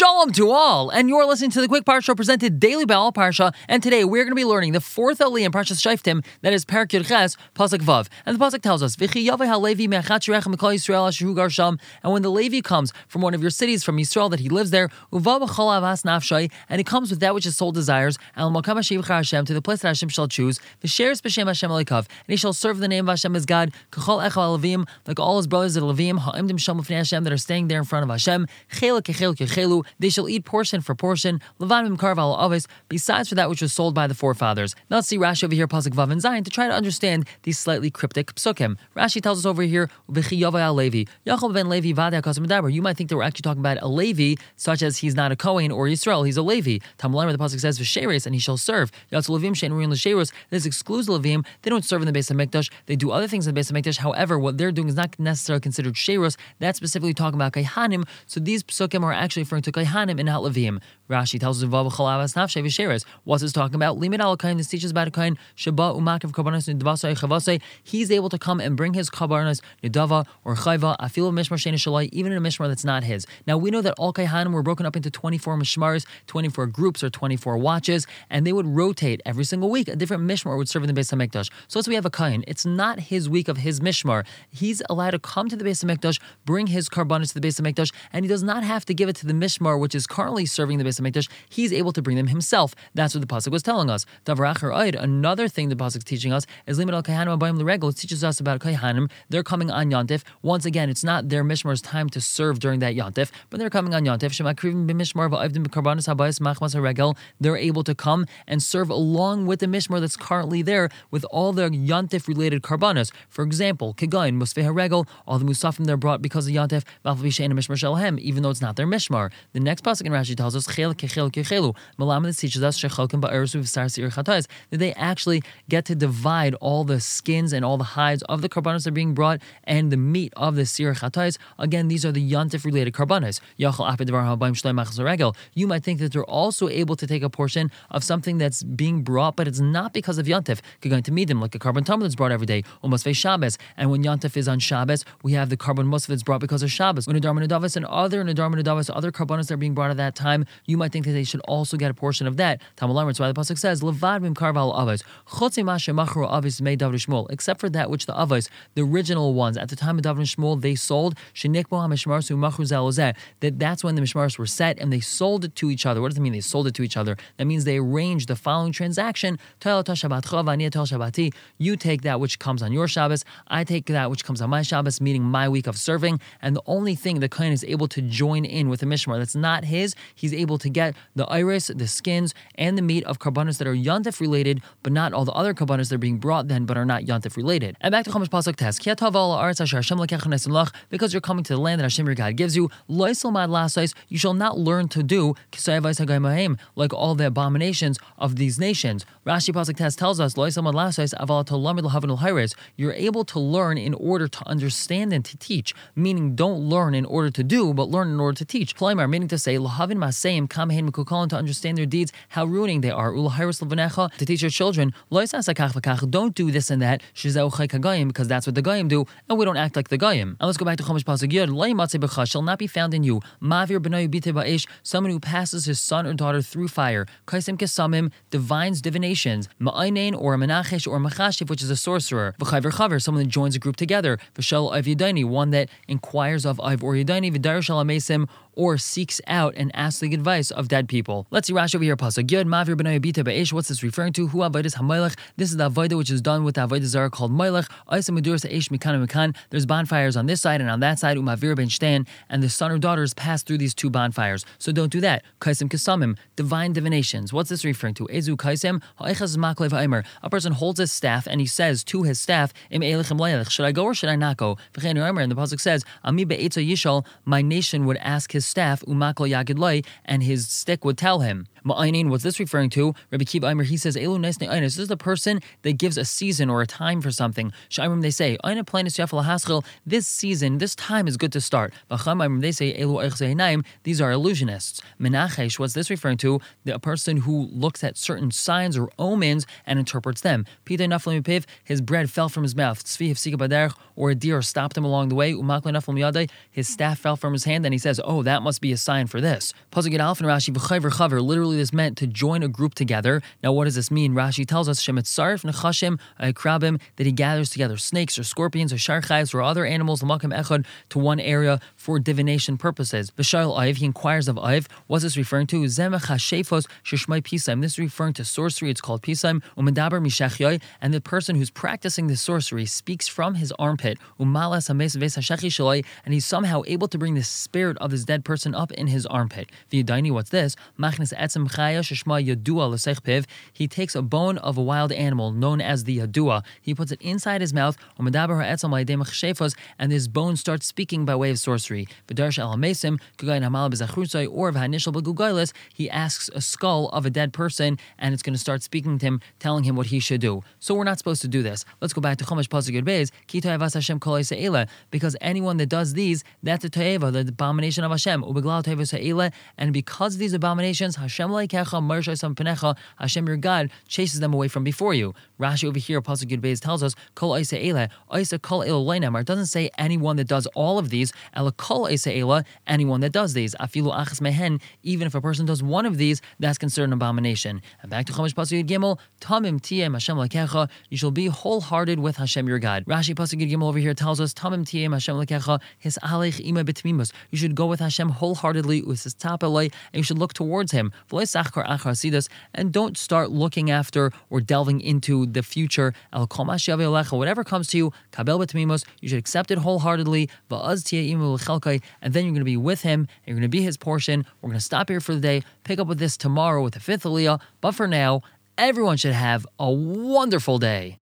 Shalom to all, and you're listening to the Quick Parsha presented daily by All Parsha, and today we're going to be learning the fourth Aliyah in Parshas Shoftim, that is Perek Yud Ches, Pasuk Vav. And the Pasuk tells us, V'chi yaveh halevi me'achat shirechem mikol Yisrael asher hu gar sham, and when the Levi comes from one of your cities, from Yisrael, that he lives there, uva b'chol avas nafshay, and he comes with that which his soul desires, al makam asher yivchar Hashem, to the place that Hashem shall choose, v'sheres b'shem Hashem elikav, and he shall serve the name of Hashem as God, k'chol echal alavim, like all his brothers of Levim, ha'imdim sham l'fnei Hashem, that are staying there in front of Hashem, chelik kechelu, they shall eat portion for portion, levan mimkar v'al avis, besides for that which was sold by the forefathers. Now let's see Rashi over here, Pasuk Vav and Zayin, to try to understand these slightly cryptic psukim. Rashi tells us over here, V'chi yaveh al Levi, Yaakov ben Levi vadei hakasim medaber. You might think that we're actually talking about a Levi, such as he's not a Kohen or Yisrael, he's a Levi. Talmud the Pasuk says, V'sheres, and he shall serve. Yatz Levim shein ruin l'sheros. This excludes Levim. They don't serve in the Beis HaMikdash. They do other things in the Beis HaMikdash. However, what they're doing is not necessarily considered sheros. That's specifically talking about Kaihanim. So these psukim are actually referring to Kaihanim and not Levim. Rashi tells us, what's this talking about? Limit al kain. This teaches about a kain. Shaba umakiv karbanos nidavasay chavasay. He's able to come and bring his karbanos nidava or chayva afil mishmar shein shalai, even in a mishmar that's not his. Now we know that all kaihanim were broken up into 24 mishmars, 24 groups or 24 watches, and they would rotate every single week. A different mishmar would serve in the Beis HaMikdash. So let's say we have a kain. It's not his week of his mishmar. He's allowed to come to the Beis HaMikdash, bring his karbanos to the Beis HaMikdash, and he does not have to give it to the mishmar which is currently serving the Beis HaMikdash. He's able to bring them himself. That's what the pasuk was telling us. Another thing the pasuk is teaching us is limit al kahanim abayim l'regel. It teaches us about kahanim. They're coming on Yontif. Once again, it's not their mishmar's time to serve during that Yontif, but they're coming on Yontif. They're able to come and serve along with the mishmar that's currently there with all their Yontif related karbanos. For example, kegayin musfei haregel, all the musafim they're brought because of Yontif, even though it's not their mishmar. The next pasuk in Rashi tells us Malamed teaches us that they actually get to divide all the skins and all the hides of the karbanos that are being brought and the meat of the sir chatais. Again, these are the yontif related karbanos. You might think that they're also able to take a portion of something that's being brought, but it's not because of yontif. Going to meet them like a carbon tumble that's brought every day, almost Shabbos. And when yontif is on Shabbos, we have the carbon musaf that's brought because of Shabbos. When Nadar Menadavas and other Nadar Menadavas, other karbanos that are being brought at that time, you might think that they should also get a portion of that. That's why the pasuk says, "Levad mimkar v'al avos, chotzi ma shemachru avos mei David Shmuel," except for that which the avos, the original ones at the time of David and Shmuel, they sold. Shenikbo hamishmars u'machru zalozeh. That's when the mishmars were set and they sold it to each other. What does it mean? They sold it to each other. That means they arranged the following transaction: you take that which comes on your Shabbos, I take that which comes on my Shabbos, meaning my week of serving. And the only thing the kohen is able to join in with the mishmar that's not his, he's able to get the iris, the skins, and the meat of karbanos that are yontif related, but not all the other karbanos that are being brought then, but are not yontif related. And back to Chumash pasuk test, because you're coming to the land that Hashem your God gives you, you shall not learn to do like all the abominations of these nations. Rashi pasuk test tells us, you're able to learn in order to understand and to teach, meaning don't learn in order to do, but learn in order to teach. Meaning to say, to understand their deeds, how ruining they are. To teach your children, don't do this and that, because that's what the Goyim do, and we don't act like the Goyim. And let's go back to Chumash pasuk Yud. Shall not be found in you someone who passes his son or daughter through fire. Divines divinations. Ma'ainain or a menachesh or a machashif, which is a sorcerer. Someone that joins a group together. One that inquires of Iv or Yidayni, or seeks out and asks the advice of dead people. Let's see Rashi over here. Pasuk Yud, Mavir b'nai bita ba'esh. What's this referring to? Hu avodas hamelech. This is the avodah which is done with the avodah zara called melech. Oisem meduras ha'esh mikan mikan. There's bonfires on this side and on that side. Umavir ben shtan, and the son or daughters pass through these two bonfires. So don't do that. Kaisem kesamim, divine divinations. What's this referring to? Ezu kaisem ha'echaz maklev ha'emer. A person holds his staff and he says to his staff, Im elechem leilech. Should I go or should I not go? And the pasuk says, Ami be'etza yishal. My nation would ask his staff, umaklo yagid loy, and his stick would tell him. Ma'ainin, what's this referring to? Rabbi Kiva Aimer, he says, Elu Nesne Einis. This is the person that gives a season or a time for something. Shairim, they say, Aina Plainus Yafal Haschel, this season, this time is good to start. Bacham, they say, Elu Eichzeinaim, these are illusionists. Menachesh, what's this referring to? A person who looks at certain signs or omens and interprets them. Pita Naflam Piv, his bread fell from his mouth. Tzvi Hifsika Baderch, or a deer stopped him along the way. Umakla Naflam Yadai, his staff fell from his hand, and he says, oh, that must be a sign for this. Pasuk Alf and Rashi, V'chayver Chaver, literally this meant to join a group together. Now what does this mean? Rashi tells us, Shemet Sarif Nechashim, Krabim, that he gathers together snakes or scorpions or sharchais or other animals, L'makam Echad, to one area for divination purposes. V'shayel Aiv, he inquires of Aiv, what's this referring to? Zemech HaShefos Shishmai Pisaim, this is referring to sorcery, it's called Pisaim, Umedaber Mishachyoy, and the person who's practicing the sorcery speaks from his armpit, Umalas HaMes Ves HaShachi Shaloi, and he's somehow able to bring the spirit of his dead person up in his armpit. V'yadaini, what's this? Machnes Etzem Chaya Shishma Yadua L'Seich Piv, he takes a bone of a wild animal known as the Yadua, he puts it inside his mouth, Umedaber HaEtzem L'Yadei Mechshefos, and this bone starts speaking by way of sorcery. V'darsh Al HaMesim, Kugayin Hamal B'Zachrusai, or V'Hanishal B'Gugailis, he asks a skull of a dead person, and it's going to start speaking to him, telling him what he should do. So we're not supposed to do this. Let's go back to Chumash Pasuk Yud Beis, Ki To'evas Hashem Kol Se'ela, because anyone that does these, that's the To'eva, the abomination of Hashem, Ubeglal To'eva Se'ela, and because of these abominations, Hashem Leikecha, Marshai Sam Penecha, Hashem your God, chases them away from before you. Rashi over here, Pasuk Yud Beis tells us, Kol Se'ela, Oisa Kol El Loinamar, it doesn't say anyone that does all of these, Ela Kol Se'ela, anyone that does these, Afilu Achas Mehen, even if a person does one of these, that's considered an abomination. And back to Chumash Pasuk Yud Gimel, Tamim Tiyem Hashem Lekecha, you shall be wholehearted with Hashem your God. Rashi Pasuk Yud Gimel over here tells us, Tamim Tiyem Hashem Lekecha, His Alech Ima Betmimus, you should go with Hashem wholeheartedly, with His Tapelay, and you should look towards Him. And don't start looking after or delving into the future. Whatever comes to you, Kabel Betmimus, you should accept it wholeheartedly, and then you're going to be with Him, and you're going to be His portion. We're going to stop here for the day, pick up with this tomorrow with the fifth Aliyah, but for now, everyone should have a wonderful day.